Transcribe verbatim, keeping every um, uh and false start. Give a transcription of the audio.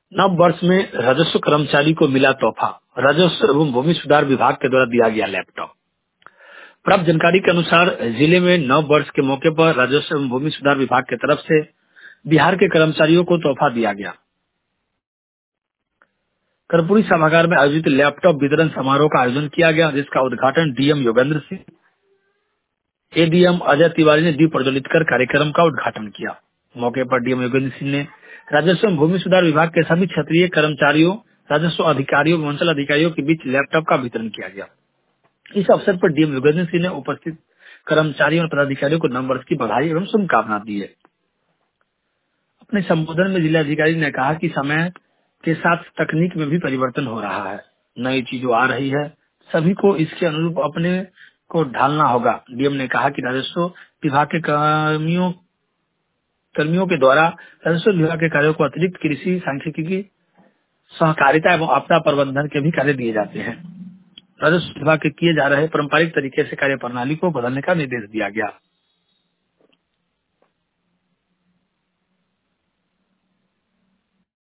नव वर्ष में राजस्व कर्मचारी को मिला तोहफा। राजस्व एवं भूमि सुधार विभाग के द्वारा दिया गया लैपटॉप। प्राप्त जानकारी के अनुसार जिले में नव वर्ष के मौके पर राजस्व एवं भूमि सुधार विभाग की तरफ से बिहार के कर्मचारियों को तोहफा दिया गया। कर्पूरी सभागार में आयोजित लैपटॉप वितरण समारोह का आयोजन किया गया, जिसका उद्घाटन डीएम योगेंद्र सिंह, एडीएम अजय तिवारी ने दीप प्रज्वलित कर कार्यक्रम का उद्घाटन किया। मौके पर डीएम योगेंद्र सिंह ने राजस्व एवं भूमि सुधार विभाग के सभी क्षेत्रीय कर्मचारियों, राजस्व अधिकारियों एवं अंचल अधिकारियों के बीच लैपटॉप का वितरण किया गया। इस अवसर पर डीएम योगेंद्र सिंह ने उपस्थित कर्मचारियों और पदाधिकारियों को नव वर्ष की बधाई एवं शुभकामना दी है। अपने संबोधन में जिलाधिकारी ने कहा कि समय के साथ तकनीक में भी परिवर्तन हो रहा है, नई चीजों आ रही है, सभी को इसके अनुरूप अपने को ढालना होगा। डीएम ने कहा कि राजस्व विभाग के कर्मियों कर्मियों के द्वारा राजस्व विभाग के कार्यों को अतिरिक्त कृषि सांख्यिकी, सहकारिता एवं आपदा प्रबंधन के भी कार्य दिए जाते हैं। राजस्व विभाग के किए जा रहे पारंपरिक तरीके से कार्य प्रणाली को बदलने का निर्देश दिया गया।